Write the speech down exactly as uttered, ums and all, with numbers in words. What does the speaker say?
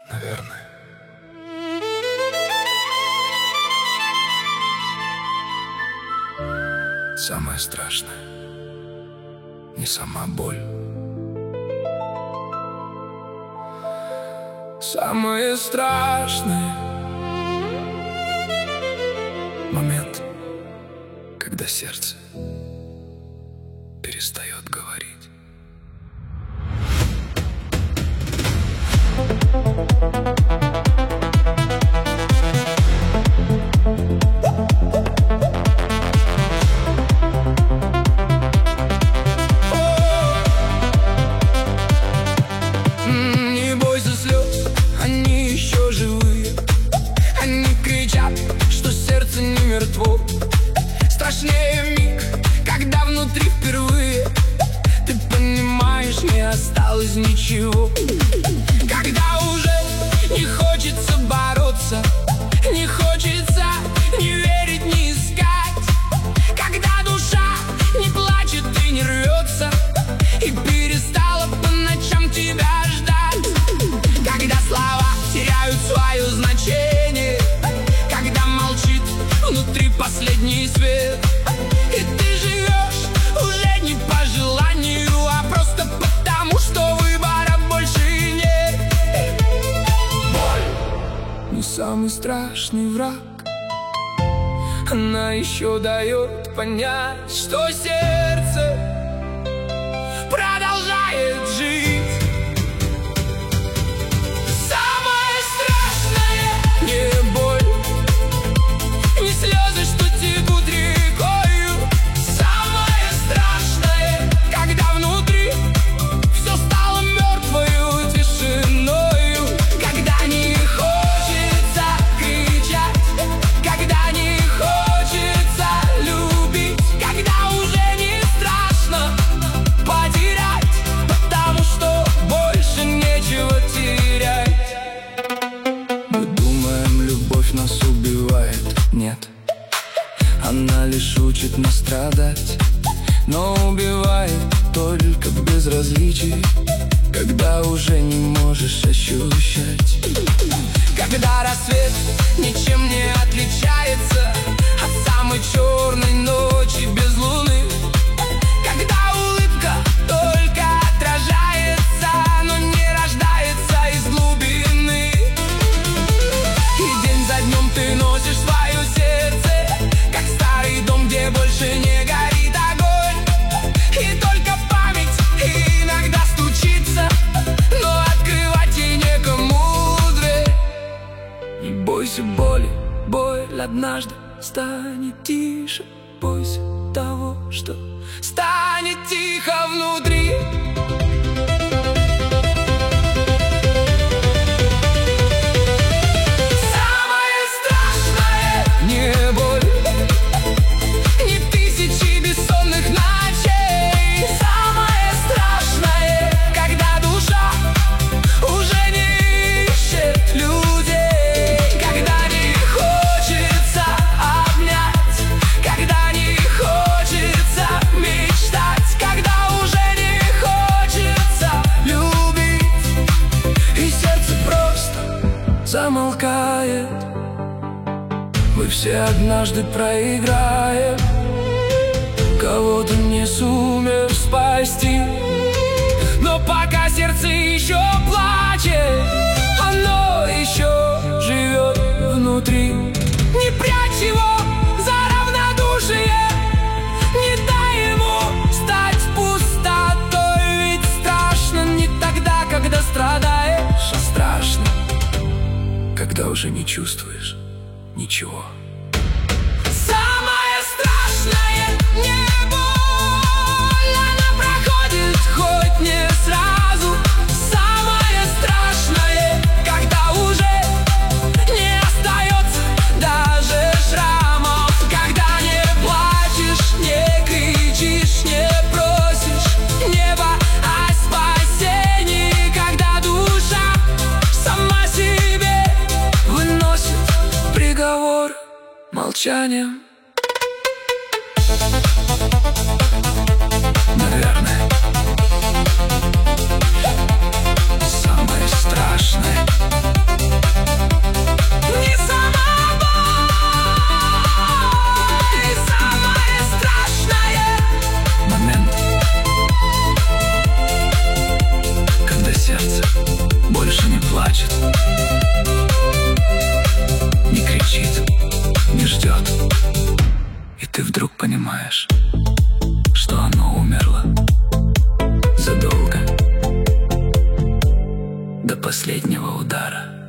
Наверное. Самое страшное не сама боль. Самое страшное момент, когда сердце перестает говорить. Не бойся слез, они еще живые. Они кричат, что сердце не мертво. Страшнее миг, когда внутри впервые ты понимаешь, не осталось ничего. Когда уже не хочется бороться, не хочется не верить, не искать. Когда душа не плачет и не рвется, и перестала по ночам тебя ждать. Когда слова теряют свое значение, когда молчит внутри последний свет, и ты живешь уже не по желанию, а просто потому, что выбора больше нет. Боль не самый страшный враг. Она еще дает понять, что сердце продолжает жить. Самое страшное не боль, не слезы, что текут рекою. Самое страшное, когда внутри все стало мертвою тишиною. Когда не хочется кричать, когда не хочется любить, когда уже не страшно потерять, потому что больше нечего терять. Мы думаем, любовь нас убивает. Нет, она лишь учит нас страдать, но убивает только в безразличии, когда уже не можешь ощущать. Когда рассвет ничем не отличается от самой черной ночи без луны. Когда улыбка только отражается, но не рождается из глубины. И день за днем ты носишь свое сердце, как старый дом, где больше не горит огонь. И только память иногда стучится, но открывать ей некому дверь. Не бойся боли, боль однажды станет тише. Бойся того, что станет тихо внутри. Самое страшное не боль, не тысячи бессонных ночей. Самое страшное, когда душа уже не ищет людей. Когда не хочется обнять, когда не хочется мечтать, когда уже не хочется любить, и сердце просто замолкает. Мы все однажды проиграем, кого-то не сумеешь спасти. Но пока сердце еще плачет, оно еще живет внутри. Не прячь его за равнодушие, не дай ему стать пустотой. Ведь страшно не тогда, когда страдаешь, а страшно, когда уже не чувствуешь ничего. Самое страшное не боль, она проходит хоть не сразу. Самое страшное, когда уже не остается даже шрамов. Когда не плачешь, не кричишь, не просишь неба о спасении. Когда душа сама себе выносит приговор молчанием. Наверное. Самое страшное ты вдруг понимаешь, что оно умерло задолго до последнего удара.